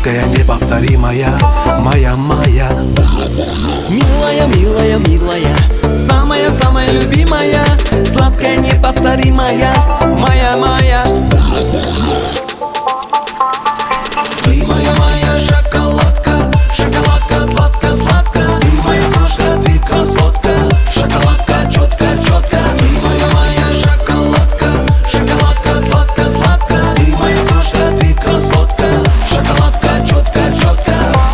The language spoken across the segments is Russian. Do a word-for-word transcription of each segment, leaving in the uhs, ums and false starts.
Сладкая, неповторимая, моя, моя. Милая, милая, милая, самая-самая любимая, сладкая, неповторимая, моя, моя. Ты моя, моя шоколадка, шоколадка, сладко, сладко. Ты моя крошка, ты красотка, шоколадка, четко, четко. Ты моя, моя шоколадка, шоколадка, сладко, сладко. Ты моя крошка, ты красотка, шоколадка, четко, четко.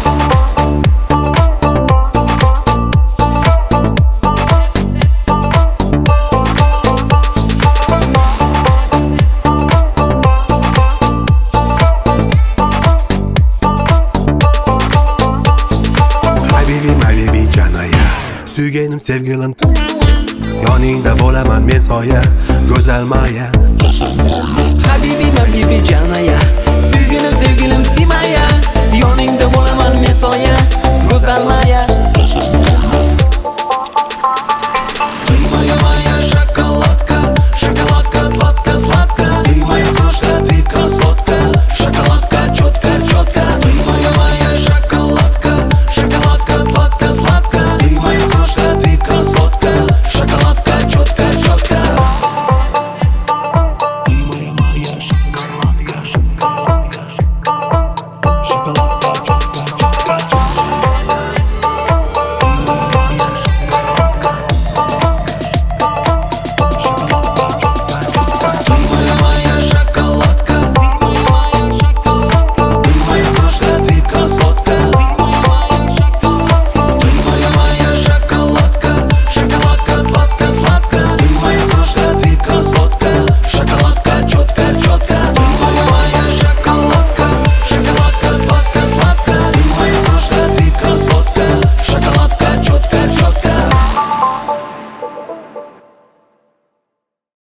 Suyganim sevgilim yoningda bo'laman men soya, go'zal Maya. Habibi, habibi, janaya, suyganim sevgilim Timaya, yoningda bo'laman men soya, go'zal Maya.